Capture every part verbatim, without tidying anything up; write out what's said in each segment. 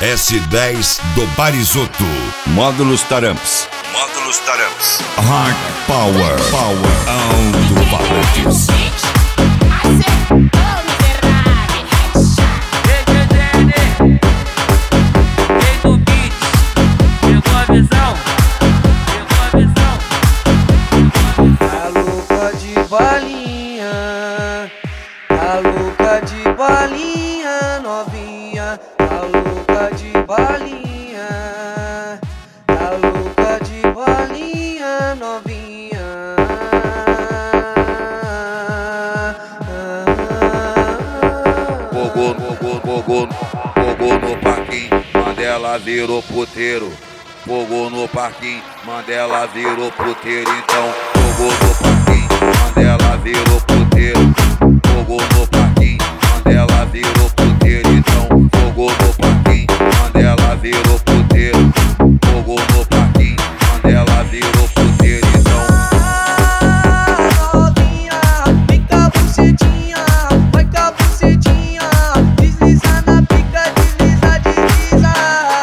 S dez do Barizoto. Módulos Taramps. Módulos Taramps. Hard Power. Power. Alto-falantes. A louca de balinha, a louca de balinha novinha, a louca de balinha, a louca de balinha novinha. Fogou, fogou, fogou, fogou no parquinho, Mandela virou puteiro. Fogou no parquinho, Mandela virou puteiro. Então, fogou no parquinho, Mandela virou puteiro. Fogou no parquinho, Mandela virou puteiro. Então, fogou no parquinho, Mandela virou puteiro. Fogou no parquinho, Mandela virou puteiro. Então, Novinha, vem cá bucetinha, vai cá bucetinha, desliza na pica, desliza, desliza.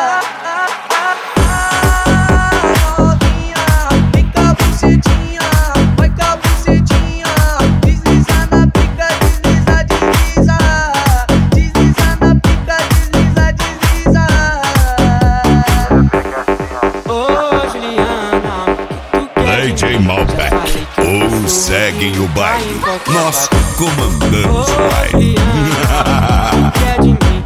Novinha, vem cá bucetinha, vai cá bucetinha, desliza na pica, desliza, desliza, desliza na pica, desliza, desliza. Ô Juliana, tu quer D J Malbec. Ou seguem o baile. Nós comandamos o baile. quer de mim?